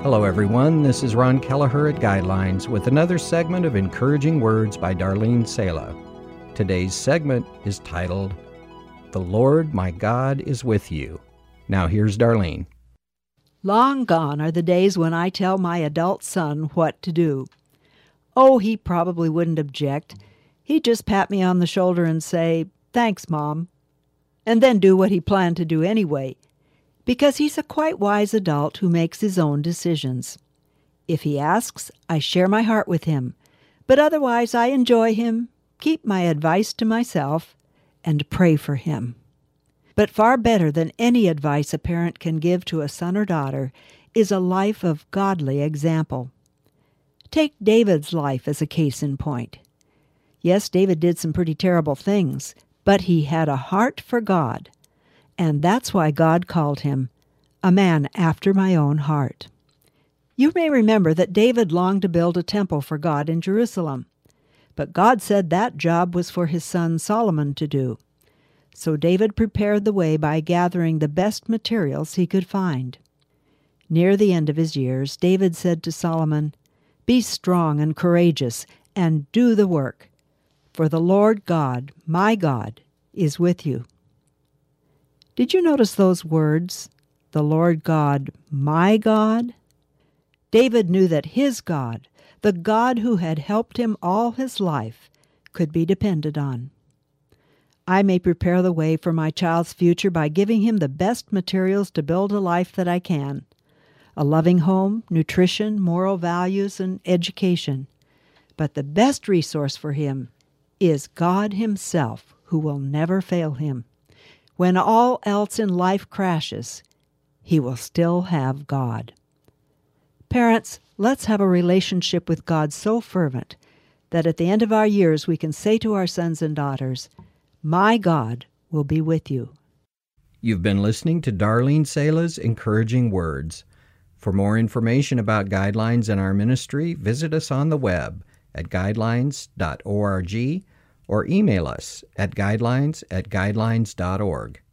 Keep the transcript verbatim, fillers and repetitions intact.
Hello everyone, this is Ron Kelleher at Guidelines with another segment of Encouraging Words by Darlene Sala. Today's segment is titled, The Lord My God is With You. Now here's Darlene. Long gone are the days when I tell my adult son what to do. Oh, he probably wouldn't object. He'd just pat me on the shoulder and say, "Thanks, Mom," and then do what he planned to do anyway, because he's a quite wise adult who makes his own decisions. If he asks, I share my heart with him, but otherwise I enjoy him, keep my advice to myself, and pray for him. But far better than any advice a parent can give to a son or daughter is a life of godly example. Take David's life as a case in point. Yes, David did some pretty terrible things, but he had a heart for God, and that's why God called him a man after my own heart. You may remember that David longed to build a temple for God in Jerusalem, but God said that job was for his son Solomon to do. So David prepared the way by gathering the best materials he could find. Near the end of his years, David said to Solomon, "Be strong and courageous, and do the work, for the Lord God, my God, is with you." Did you notice those words, the Lord God, my God? David knew that his God, the God who had helped him all his life, could be depended on. I may prepare the way for my child's future by giving him the best materials to build a life that I can. A loving home, nutrition, moral values, and education. But the best resource for him is God himself, who will never fail him. When all else in life crashes, he will still have God. Parents, let's have a relationship with God so fervent that at the end of our years we can say to our sons and daughters, "My God will be with you." You've been listening to Darlene Sala's Encouraging Words. For more information about Guidelines and our ministry, visit us on the web at guidelines dot org or email us at guidelines at guidelines dot org.